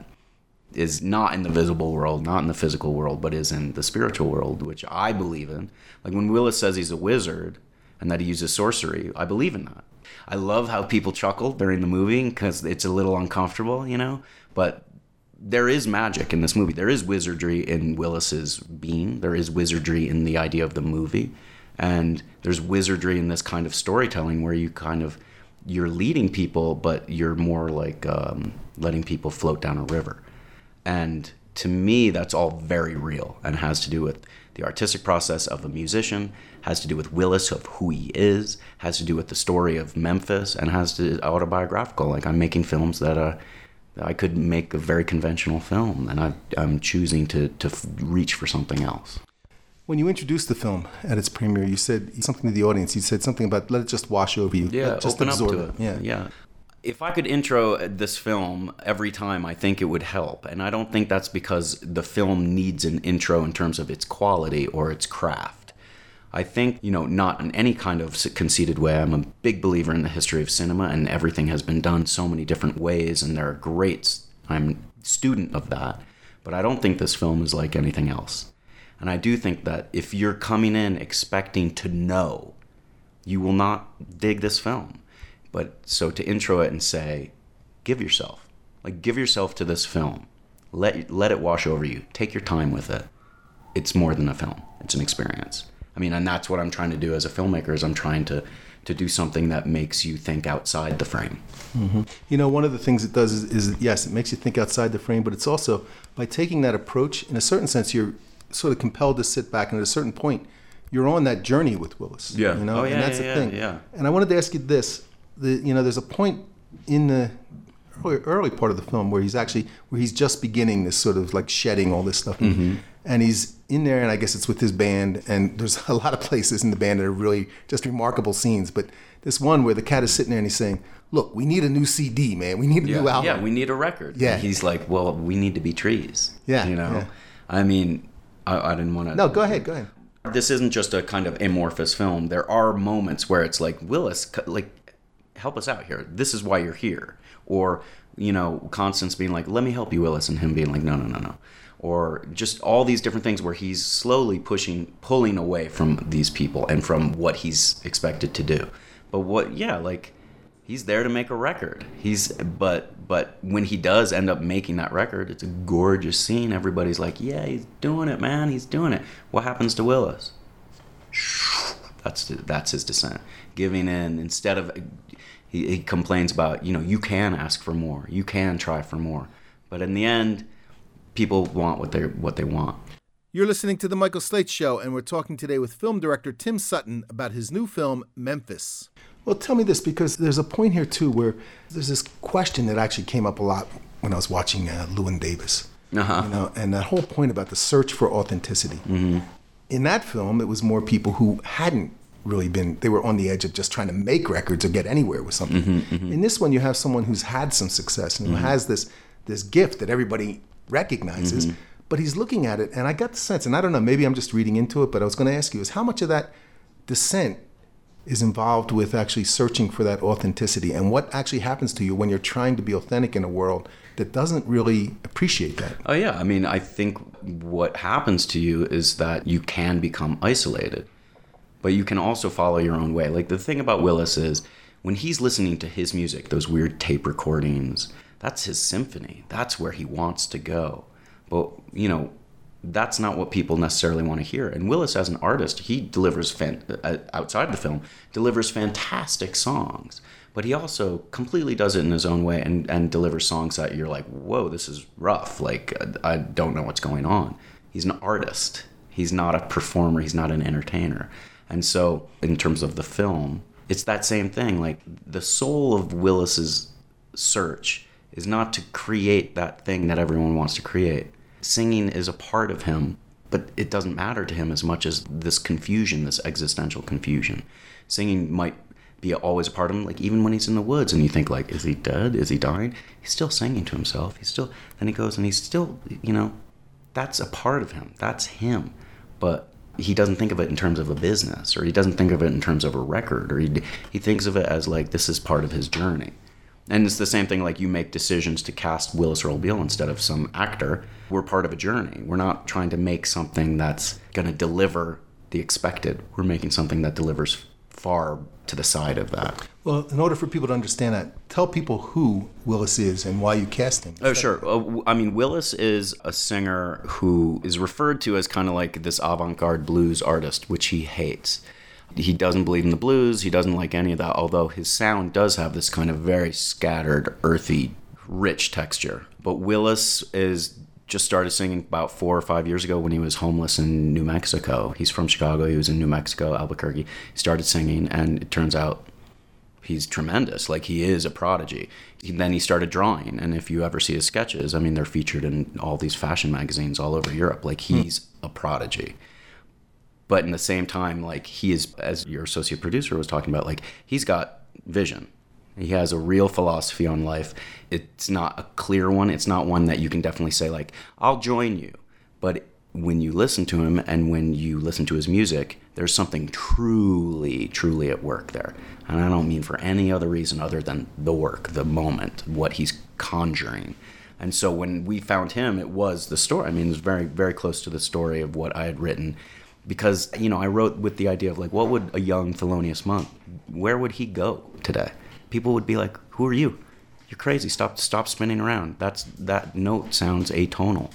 is not in the visible world, not in the physical world, but is in the spiritual world, which I believe in. Like when Willis says he's a wizard and that he uses sorcery, I believe in that. I love how people chuckle during the movie because it's a little uncomfortable, you know, but there is magic in this movie. There is wizardry in Willis's being. There is wizardry in the idea of the movie. And there's wizardry in this kind of storytelling where you kind of, you're leading people, but you're more like um, letting people float down a river. And to me, that's all very real and has to do with the artistic process of a musician, has to do with Willis, of who he is, has to do with the story of Memphis, and has to autobiographical. Like, I'm making films that uh, I could make a very conventional film, and I, I'm choosing to, to reach for something else. When you introduced the film at its premiere, you said something to the audience. You said something about let it just wash over you. Yeah, just open absorb up to it. it. Yeah, yeah. If I could intro this film every time, I think it would help. And I don't think that's because the film needs an intro in terms of its quality or its craft. I think, you know, not in any kind of conceited way. I'm a big believer in the history of cinema, and everything has been done so many different ways, and there are greats. I'm a student of that. But I don't think this film is like anything else. And I do think that if you're coming in expecting to know, you will not dig this film. But so to intro it and say, give yourself, like give yourself to this film. Let let it wash over you. Take your time with it. It's more than a film. It's an experience. I mean, and that's what I'm trying to do as a filmmaker is I'm trying to, to do something that makes you think outside the frame. Mm-hmm. You know, one of the things it does is, is, yes, it makes you think outside the frame, but it's also, by taking that approach, in a certain sense, you're sort of compelled to sit back, and at a certain point, you're on that journey with Willis. Yeah. You know, oh, yeah, and that's yeah, the thing. Yeah, yeah. And I wanted to ask you this. The, you know, there's a point in the early, early part of the film where he's actually, where he's just beginning this sort of like shedding all this stuff. Mm-hmm. And he's in there, and I guess it's with his band, and there's a lot of places in the band that are really just remarkable scenes. But this one where the cat is sitting there and he's saying, look, we need a new C D, man. We need a yeah, new album. Yeah, we need a record. Yeah. And he's like, well, we need to be trees. Yeah. You know? Yeah. I mean, I, I didn't want to... No, go ahead, go ahead. This isn't just a kind of amorphous film. There are moments where it's like, Willis, like, help us out here. This is why you're here. Or, you know, Constance being like, let me help you, Willis, and him being like, no, no, no, no. Or just all these different things where he's slowly pushing, pulling away from these people and from what he's expected to do. But what, yeah, like, he's there to make a record. He's, but, but when he does end up making that record, it's a gorgeous scene. Everybody's like, yeah, he's doing it, man. He's doing it. What happens to Willis? That's, that's his descent. Giving in instead of, he, he complains about, you know, you can ask for more. You can try for more. But in the end, people want what they what they want. You're listening to The Michael Slate Show, and we're talking today with film director Tim Sutton about his new film, Memphis. Well, tell me this, because there's a point here, too, where there's this question that actually came up a lot when I was watching uh, Llewyn Davis. Uh-huh. You know, and that whole point about the search for authenticity. Mm-hmm. In that film, it was more people who hadn't really been, they were on the edge of just trying to make records or get anywhere with something. Mm-hmm, mm-hmm. In this one, you have someone who's had some success and who mm-hmm. has this this gift that everybody recognizes, mm-hmm. but he's looking at it, and I got the sense, and I don't know, maybe I'm just reading into it, but I was going to ask you, is how much of that descent is involved with actually searching for that authenticity, and what actually happens to you when you're trying to be authentic in a world that doesn't really appreciate that? Oh, yeah. I mean, I think what happens to you is that you can become isolated, but you can also follow your own way. Like, the thing about Willis is, when he's listening to his music, those weird tape recordings, that's his symphony. That's where he wants to go. But, you know, that's not what people necessarily want to hear. And Willis, as an artist, he delivers, fan- outside the film, delivers fantastic songs. But he also completely does it in his own way and, and delivers songs that you're like, whoa, this is rough. Like, I don't know what's going on. He's an artist. He's not a performer. He's not an entertainer. And so, in terms of the film, it's that same thing. Like, the soul of Willis's search is not to create that thing that everyone wants to create. Singing is a part of him, but it doesn't matter to him as much as this confusion, this existential confusion. Singing might be always a part of him, like even when he's in the woods and you think like, is he dead? Is he dying? He's still singing to himself. He's still, then he goes and he's still, you know, that's a part of him. That's him. But he doesn't think of it in terms of a business, or he doesn't think of it in terms of a record, or he he thinks of it as like, this is part of his journey. And it's the same thing, like you make decisions to cast Willis Earl Beal instead of some actor. We're part of a journey. We're not trying to make something that's going to deliver the expected. We're making something that delivers far to the side of that. Well, in order for people to understand that, tell people who Willis is and why you cast him. Oh, sure. Uh, I mean, Willis is a singer who is referred to as kind of like this avant-garde blues artist, which he hates. He doesn't believe in the blues. He doesn't like any of that, although his sound does have this kind of very scattered, earthy, rich texture. But Willis is just started singing about four or five years ago when he was homeless in New Mexico. He's from Chicago. He was in New Mexico, Albuquerque. He started singing, and it turns out he's tremendous. Like, he is a prodigy. He, then he started drawing, and if you ever see his sketches, I mean, they're featured in all these fashion magazines all over Europe. Like, he's mm. a prodigy. But in the same time, like, he is, as your associate producer was talking about, like, he's got vision. He has a real philosophy on life. It's not a clear one. It's not one that you can definitely say, like, I'll join you. But when you listen to him and when you listen to his music, there's something truly, truly at work there. And I don't mean for any other reason other than the work, the moment, what he's conjuring. And so when we found him, it was the story. I mean, it was very, very close to the story of what I had written. Because, you know, I wrote with the idea of, like, what would a young Thelonious Monk, where would he go today? People would be like, who are you? You're crazy. Stop stop spinning around. That's that note sounds atonal.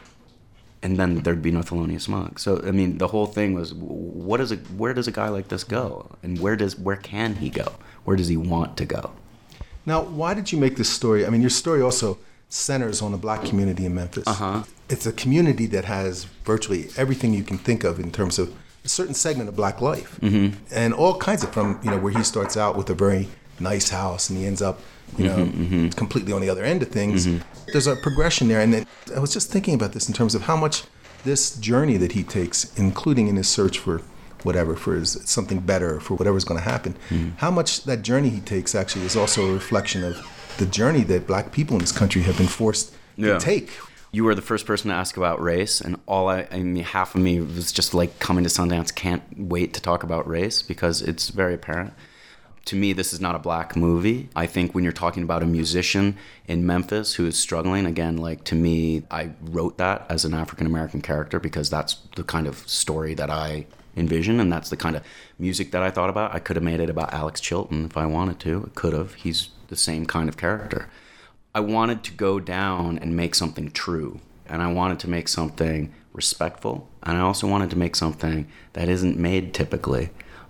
And then there'd be no Thelonious Monk. So, I mean, the whole thing was, what is a, where does a guy like this go? And where does where can he go? Where does he want to go? Now, why did you make this story? I mean, your story also centers on the black community in Memphis. Uh-huh. It's a community that has virtually everything you can think of in terms of a certain segment of black life. Mm-hmm. And all kinds of, from, you know, where he starts out with a very nice house and he ends up, you know, mm-hmm, mm-hmm. completely on the other end of things. Mm-hmm. There's a progression there. And it, I was just thinking about this in terms of how much this journey that he takes, including in his search for whatever, for his, something better, for whatever's going to happen, mm-hmm. how much that journey he takes actually is also a reflection of the journey that black people in this country have been forced yeah. to take. You were the first person to ask about race, and all I, I mean, half of me was just like, coming to Sundance, can't wait to talk about race because it's very apparent. To me, this is not a black movie. I think when you're talking about a musician in Memphis who is struggling, again, like, to me, I wrote that as an African-American character because that's the kind of story that I envision, and that's the kind of music that I thought about. I could have made it about Alex Chilton if I wanted to. I could have. He's the same kind of character. I wanted to go down and make something true, and I wanted to make something respectful, and I also wanted to make something that isn't made typically.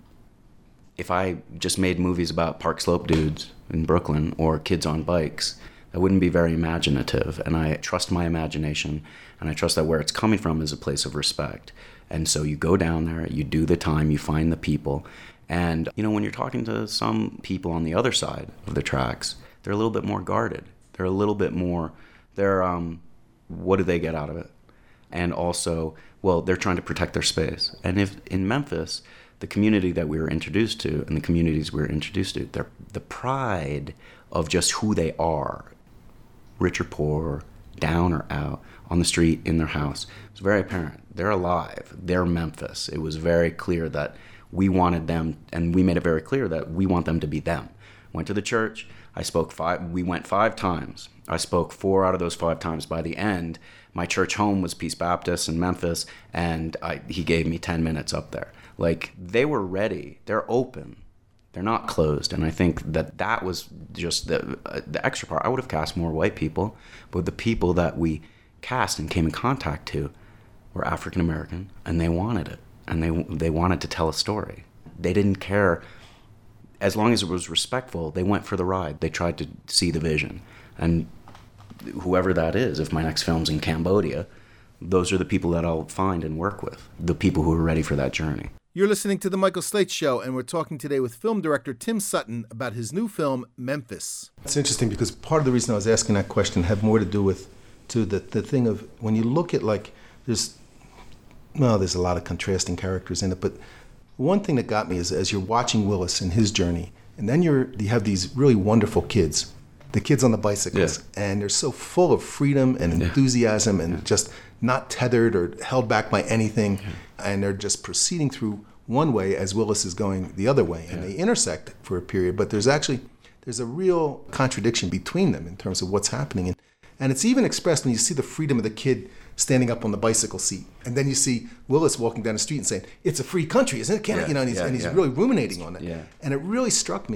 If I just made movies about Park Slope dudes in Brooklyn or kids on bikes, that wouldn't be very imaginative, and I trust my imagination, and I trust that where it's coming from is a place of respect. And so you go down there, you do the time, you find the people, and, you know, when you're talking to some people on the other side of the tracks, they're a little bit more guarded. They're a little bit more, they're, um, what do they get out of it? And also, well, they're trying to protect their space. And if in Memphis, the community that we were introduced to and the communities we were introduced to, they're the pride of just who they are, rich or poor, down or out, on the street, in their house, it's very apparent. They're alive. They're Memphis. It was very clear that we wanted them, and we made it very clear that we want them to be them. Went to the church. I spoke five, we went five times. I spoke four out of those five times. By the end, my church home was Peace Baptist in Memphis, and I, he gave me ten minutes up there. Like, they were ready. They're open. They're not closed. And I think that that was just the uh, the extra part. I would have cast more white people, but the people that we cast and came in contact to were African American, and they wanted it. And they they wanted to tell a story. They didn't care. As long as it was respectful, they went for the ride. They tried to see the vision. And whoever that is, if my next film's in Cambodia, those are the people that I'll find and work with, the people who are ready for that journey. You're listening to The Michael Slate Show, and we're talking today with film director Tim Sutton about his new film, Memphis. It's interesting because part of the reason I was asking that question had more to do with to the, the thing of when you look at, like, there's, well, there's a lot of contrasting characters in it, but one thing that got me is as you're watching Willis and his journey, and then you're you have these really wonderful kids, the kids on the bicycles, yeah. and they're so full of freedom and enthusiasm yeah. and yeah. just not tethered or held back by anything, yeah. and they're just proceeding through one way as Willis is going the other way, and yeah. they intersect for a period, but there's actually, there's a real contradiction between them in terms of what's happening, and, and it's even expressed when you see the freedom of the kid standing up on the bicycle seat, and then you see Willis walking down the street and saying, it's a free country, isn't it? Can't yeah, it? You know, and he's, yeah, and he's yeah. really ruminating on that. Yeah. And it really struck me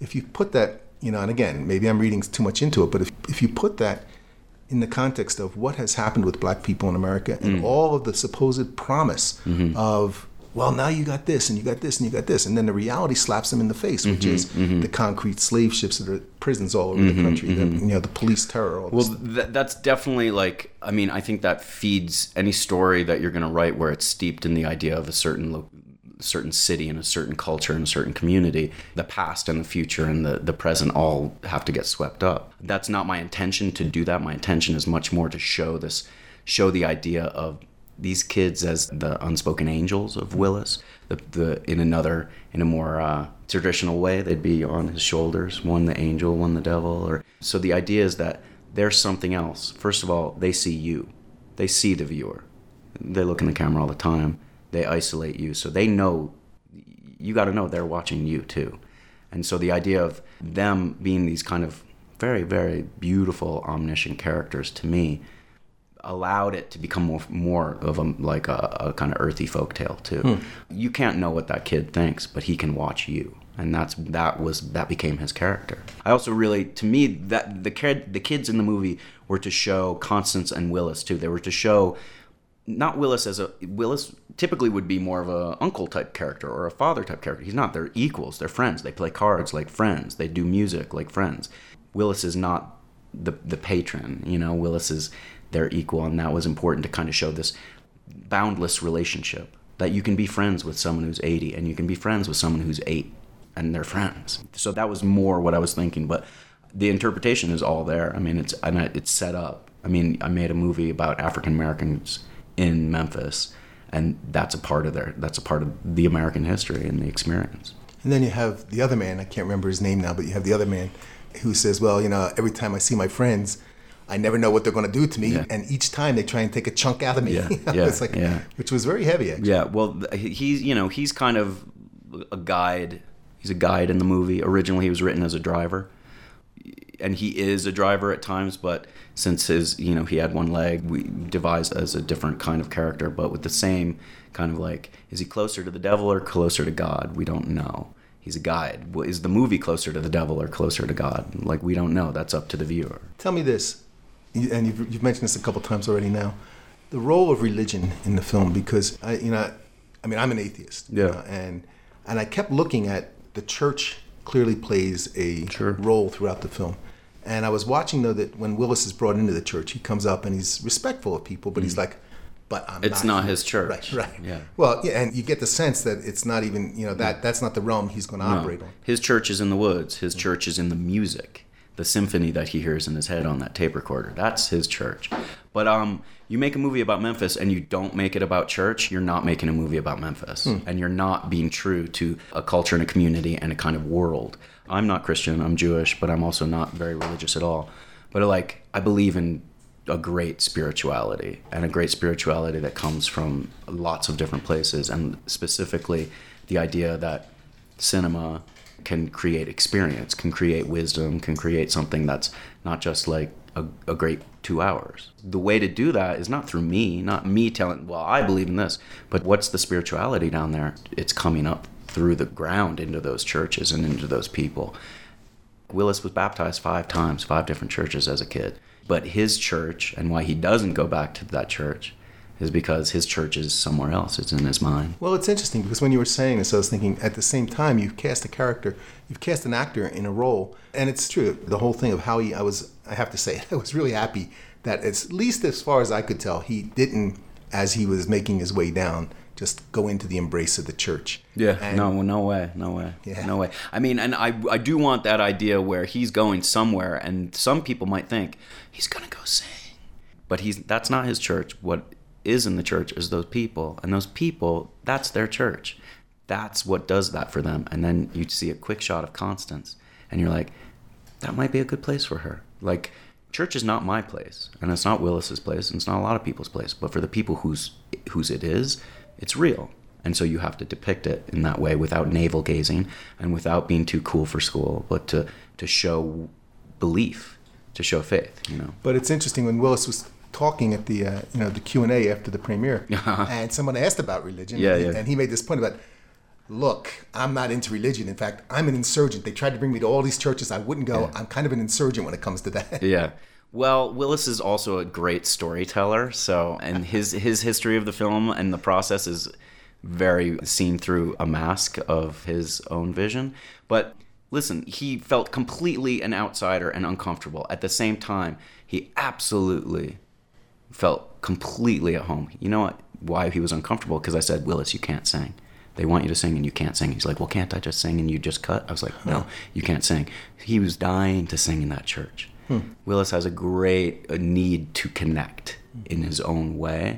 if you put that, you know, and again, maybe I'm reading too much into it, but if, if you put that in the context of what has happened with black people in America and Mm. all of the supposed promise Mm-hmm. of, well, now you got this and you got this and you got this, and then the reality slaps them in the face, which Mm-hmm. is Mm-hmm. the concrete slave ships that are prisons all over the country, the, you know, the police terror. All Well, this. th- that's definitely like, I mean, I think that feeds any story that you're going to write where it's steeped in the idea of a certain lo- certain city and a certain culture and a certain community. The past and the future and the, the present all have to get swept up. That's not my intention to do that. My intention is much more to show this, show the idea of these kids as the unspoken angels of Willis. The, the in another, in a more uh, traditional way, they'd be on his shoulders, one the angel, one the devil. Or so the idea is that there's something else. First of all, they see you. They see the viewer. They look in the camera all the time. They isolate you. So they know, you got to know they're watching you too. And so the idea of them being these kind of very, very beautiful, omniscient characters to me allowed it to become more, more of a like a, a kind of earthy folktale too. Hmm. You can't know what that kid thinks, but he can watch you, and that's that was that became his character. I also really, to me, that the kid, the kids in the movie were to show Constance and Willis too. They were to show not Willis as a Willis typically would be more of a uncle type character or a father type character. He's not. They're equals. They're friends. They play cards like friends. They do music like friends. Willis is not the the patron. You know, Willis is their equal, and that was important to kind of show this boundless relationship that you can be friends with someone who's eighty and you can be friends with someone who's eight and they're friends. So that was more what I was thinking, but the interpretation is all there. I mean, it's and it's set up. I mean, I made a movie about African Americans in Memphis, and that's a part of their that's a part of the American history and the experience. And then you have the other man, I can't remember his name now, but you have the other man who says, well, you know, every time I see my friends, I never know what they're going to do to me, Yeah. and each time they try and take a chunk out of me. Yeah, You know, yeah, it's like, yeah. which was very heavy, actually. Yeah, well, th- he's you know he's kind of a guide. He's a guide in the movie. Originally, he was written as a driver, and he is a driver at times. But since his you know he had one leg, we devised as a different kind of character, but with the same kind of like, is he closer to the devil or closer to God? We don't know. He's a guide. Well, is the movie closer to the devil or closer to God? Like, we don't know. That's up to the viewer. Tell me this, and you've, you've mentioned this a couple times already now, the role of religion in the film, because I, you know, I mean, I'm an atheist, you Yeah. know, and and I kept looking at the church clearly plays a Sure. role throughout the film, and I was watching though that when Willis is brought into the church, he comes up and he's respectful of people, but he's like, but I'm It's not not here. his church. Right, right. Yeah. Well, yeah, and you get the sense that it's not even, you know, that that's not the realm he's going to No. operate on. His church is in the woods. His church is in the music, the symphony that he hears in his head on that tape recorder. That's his church. But um, you make a movie about Memphis and you don't make it about church, you're not making a movie about Memphis. And you're not being true to a culture and a community and a kind of world. I'm not Christian, I'm Jewish, but I'm also not very religious at all. But like, I believe in a great spirituality, and a great spirituality that comes from lots of different places, and specifically the idea that cinema can create experience, can create wisdom, can create something that's not just like a, a great two hours. The way to do that is not through me, not me telling, well, I believe in this, but what's the spirituality down there? It's coming up through the ground into those churches and into those people. Willis was baptized five times, five different churches as a kid. But his church, and why he doesn't go back to that church, is because his church is somewhere else. It's in his mind. Well, it's interesting because when you were saying this, I was thinking at the same time, you've cast a character, you've cast an actor in a role. And it's true, the whole thing of how he, I was, I have to say, I was really happy that at least as far as I could tell, he didn't, as he was making his way down, just go into the embrace of the church. Yeah, And- no, no way, no way, Yeah. no way. I mean, and I, I do want that idea where he's going somewhere, and some people might think he's gonna go sing, but he's that's not his church. What is in the church is those people, and those people, that's their church. That's what does that for them. And then you see a quick shot of Constance, and you're like, that might be a good place for her. Like, church is not my place, and it's not Willis's place, and it's not a lot of people's place. But for the people whose whose it is, it's real. And so you have to depict it in that way without navel gazing and without being too cool for school, but to, to show belief, to show faith, you know. But it's interesting when Willis was talking at the, uh, you know, the Q and A after the premiere, and someone asked about religion, Yeah, and, yeah. and he made this point about, look, I'm not into religion. In fact, I'm an insurgent. They tried to bring me to all these churches. I wouldn't go. Yeah. I'm kind of an insurgent when it comes to that. Yeah. Well, Willis is also a great storyteller. So, and his his history of the film and the process is very seen through a mask of his own vision. But listen, he felt completely an outsider and uncomfortable. At the same time, he absolutely felt completely at home. You know what? Why he was uncomfortable? Because I said, Willis, you can't sing. They want you to sing and you can't sing. He's like, well, can't I just sing and you just cut? I was like, no, you can't sing. He was dying to sing in that church. Hmm. Willis has a great a need to connect in his own way.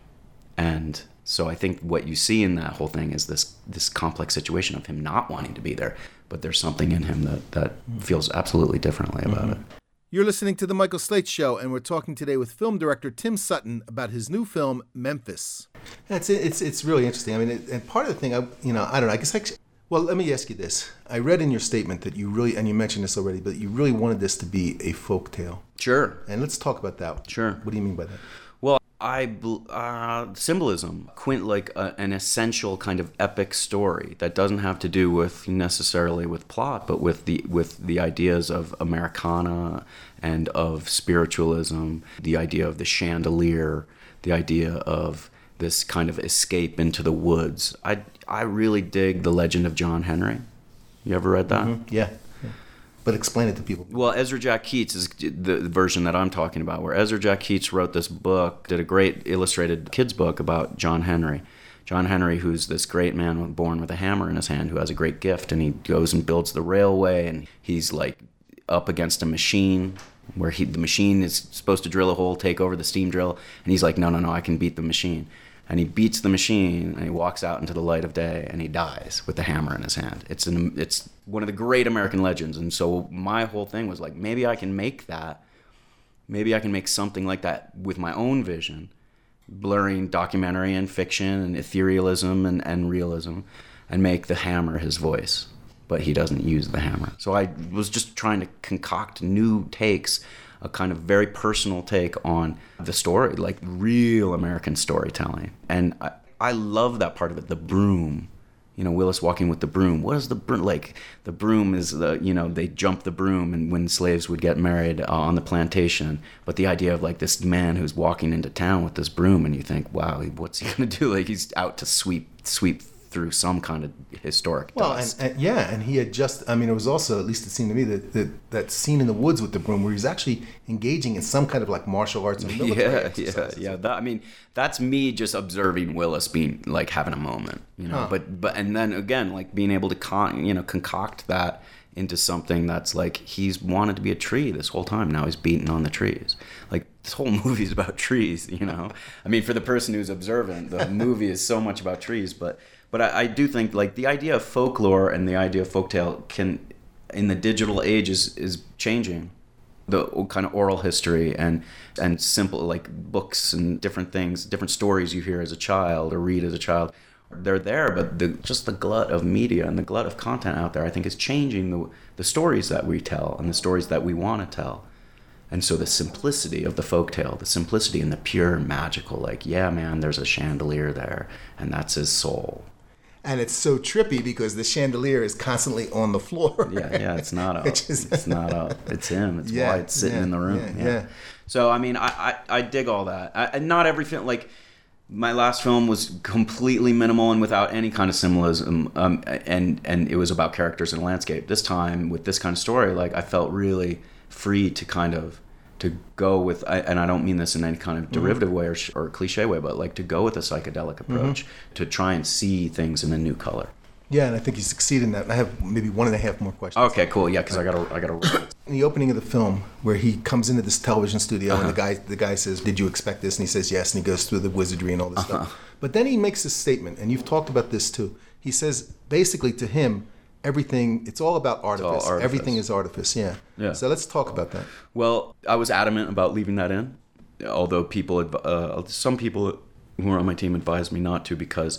And so I think what you see in that whole thing is this this complex situation of him not wanting to be there, but there's something in him that, that feels absolutely differently about mm-hmm. it. You're listening to The Michael Slate Show, and we're talking today with film director Tim Sutton about his new film, Memphis. It's it's it's really interesting. I mean, it, and part of the thing, I you know, I don't know. I guess I, well, let me ask you this. I read in your statement that you really, and you mentioned this already, but you really wanted this to be a folk tale. Sure. And let's talk about that. Sure. What do you mean by that? Well, I uh, symbolism, quint like a, an essential kind of epic story that doesn't have to do with necessarily with plot, but with the with the ideas of Americana and of spiritualism, the idea of the chandelier, the idea of this kind of escape into the woods. I I really dig The Legend of John Henry. You ever read that? Mm-hmm. Yeah. But explain it to people. Well, Ezra Jack Keats is the version that I'm talking about, where Ezra Jack Keats wrote this book, did a great illustrated kids book about John Henry. John Henry, who's this great man born with a hammer in his hand, who has a great gift, and he goes and builds the railway, and he's like up against a machine where he the machine is supposed to drill a hole, take over the steam drill, and he's like, no, no, no, I can beat the machine. And he beats the machine, and he walks out into the light of day, and he dies with the hammer in his hand. It's an, it's one of the great American legends. And so my whole thing was like, maybe I can make that. Maybe I can make something like that with my own vision, blurring documentary and fiction and etherealism and, and realism, and make the hammer his voice. But he doesn't use the hammer. So I was just trying to concoct new takes, a kind of very personal take on the story, like real American storytelling. And I, I love that part of it, the broom. You know, Willis walking with the broom. What is the broom? Like, the broom is the, you know, they jump the broom and when slaves would get married uh, on the plantation. But the idea of, like, this man who's walking into town with this broom, and you think, wow, what's he going to do? Like, he's out to sweep sweep through some kind of historic well, dust. And, and yeah, and he had just, I mean, it was also, at least it seemed to me, that that, that scene in the woods with the broom where he's actually engaging in some kind of like martial arts or military yeah, exercises. Yeah, yeah. That, I mean, that's me just observing Willis being, like, having a moment, you know. Huh. But, but, and then again, like, being able to, con, you know, concoct that into something that's like, he's wanted to be a tree this whole time. Now he's beating on the trees. Like, this whole movie is about trees, you know. I mean, for the person who's observant, the movie is so much about trees, but But I, I do think, like, the idea of folklore and the idea of folktale can, in the digital age, is, is changing. The kind of oral history and and simple, like, books and different things, different stories you hear as a child or read as a child, they're there. But the, just the glut of media and the glut of content out there, I think, is changing the the stories that we tell and the stories that we want to tell. And so the simplicity of the folktale, the simplicity and the pure magical, like, yeah, man, there's a chandelier there, and that's his soul. And it's so trippy because the chandelier is constantly on the floor. Yeah, yeah, it's not up. Is, it's not up. It's him. It's yeah, why it's sitting yeah, in the room. Yeah, yeah. yeah. So, I mean, I, I, I dig all that. I, and not every film, like, my last film was completely minimal and without any kind of symbolism. Um, and, and it was about characters and landscape. This time, with this kind of story, like, I felt really free to kind of, to go with, and I don't mean this in any kind of derivative mm-hmm. way or, or cliche way, but like to go with a psychedelic approach, mm-hmm. to try and see things in a new color. Yeah, and I think you succeed in that. I have maybe one and a half more questions. Okay, cool. Yeah, because I got to, I got to. In the opening of the film, where he comes into this television studio, uh-huh. and the guy, the guy says, "Did you expect this?" And he says, "Yes." And he goes through the wizardry and all this uh-huh. stuff. But then he makes this statement, and you've talked about this too. He says, basically, to him, everything, it's all about artifice. All artifice. Everything is artifice, yeah. yeah. So let's talk about that. Well, I was adamant about leaving that in, although people, uh, some people who were on my team advised me not to, because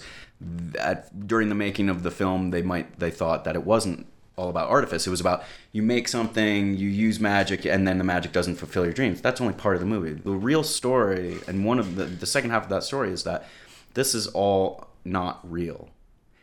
that, during the making of the film, they might they thought that it wasn't all about artifice. It was about, you make something, you use magic, and then the magic doesn't fulfill your dreams. That's only part of the movie. The real story, and one of the, the second half of that story is that this is all not real.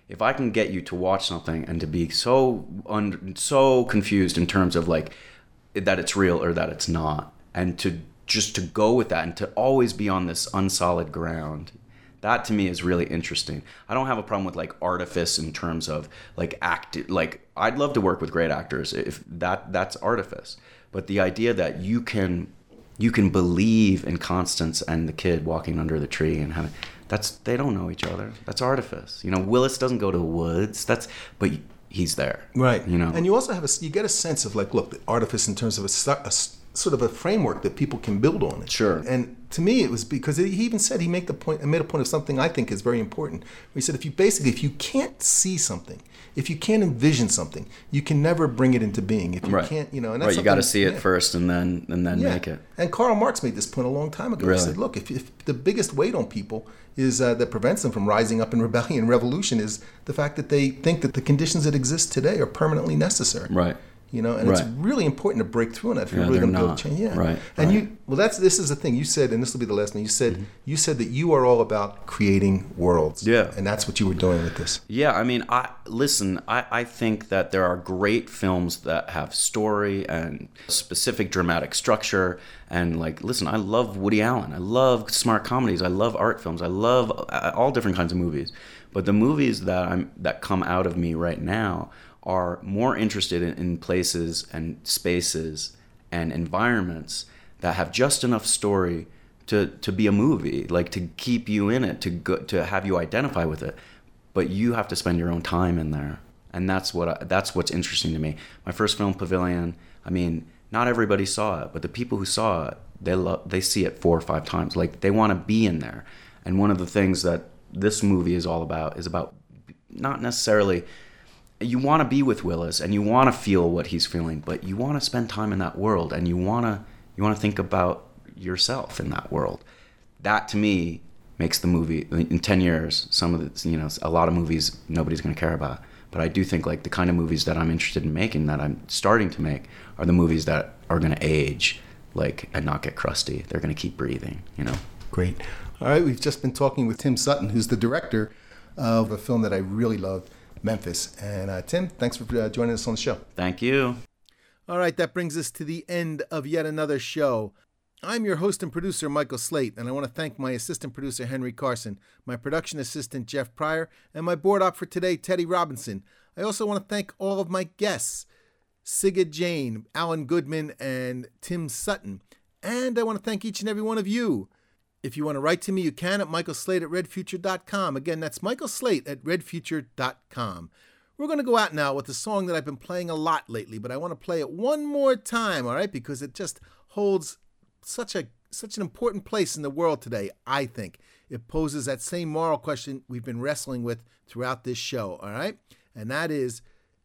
if I can get you to watch something and to be so un, so confused in terms of like that it's real or that it's not, and to just to go with that and to always be on this unsolid ground, that to me is really interesting. I don't have a problem with like artifice in terms of like act. Like I'd love to work with great actors if that that's artifice. But the idea that you can you can believe in Constance and the kid walking under the tree and having that's they don't know each other. That's artifice. You know, Willis doesn't go to the woods. That's but he's there. Right. You know. And you also have a you get a sense of like look, the artifice in terms of a, a sort of a framework that people can build on it. Sure. And to me, it was because he even said he made the point. Made a point of something I think is very important. Where he said, if you basically, if you can't see something, if you can't envision something, you can never bring it into being. If you right. can't, you know, and that's right. You got to see it yeah. first, and then and then yeah. make it. And Karl Marx made this point a long time ago. Really? He said, look, if, if the biggest weight on people is uh, that prevents them from rising up in rebellion and revolution is the fact that they think that the conditions that exist today are permanently necessary. Right. You know, and right. it's really important to break through on that if yeah, you're really going to not. build change. Yeah, right. And right. you, well, that's this is the thing you said, and this will be the last one. You said mm-hmm. you said that you are all about creating worlds. Yeah, and that's what you were doing with this. Yeah, I mean, I listen. I, I think that there are great films that have story and specific dramatic structure. And like, listen, I love Woody Allen. I love smart comedies. I love art films. I love all different kinds of movies. But the movies that I'm that come out of me right now are more interested in, in places and spaces and environments that have just enough story to, to be a movie, like to keep you in it, to go, to have you identify with it. But you have to spend your own time in there, and that's what I, that's what's interesting to me. My first film, Pavilion. I mean, not everybody saw it, but the people who saw it, they love, they see it four or five times. Like they want to be in there. And one of the things that this movie is all about is about not necessarily. You want to be with Willis and you want to feel what he's feeling, but you want to spend time in that world and you want to you want to think about yourself in that world. That to me makes the movie. In ten years, some of the, you know, a lot of movies nobody's going to care about. But I do think like the kind of movies that I'm interested in making, that I'm starting to make, are the movies that are going to age like and not get crusty. They're going to keep breathing, you know. Great. All right, we've just been talking with Tim Sutton, who's the director of a film that I really loved, Memphis. And uh, Tim, thanks for uh, joining us on the show. Thank you. All right, that brings us to the end of yet another show. I'm your host and producer, Michael Slate, and I want to thank my assistant producer, Henry Carson, my production assistant, Jeff Pryor, and my board op for today, Teddy Robinson. I also want to thank all of my guests, Sigurd Jane, Alan Goodman, and Tim Sutton. And I want to thank each and every one of you. If you want to write to me, you can at michael slate at red future dot com. Again, that's michael slate at red future dot com. We're going to go out now with a song that I've been playing a lot lately, but I want to play it one more time, all right, because it just holds such a such an important place in the world today, I think. It poses that same moral question we've been wrestling with throughout this show, all right? And that is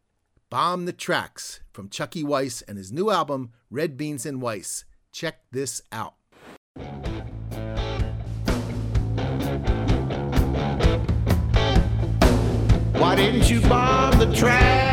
Bomb the Tracks from Chucky Weiss and his new album, Red Beans and Weiss. Check this out. Why didn't you bomb the track?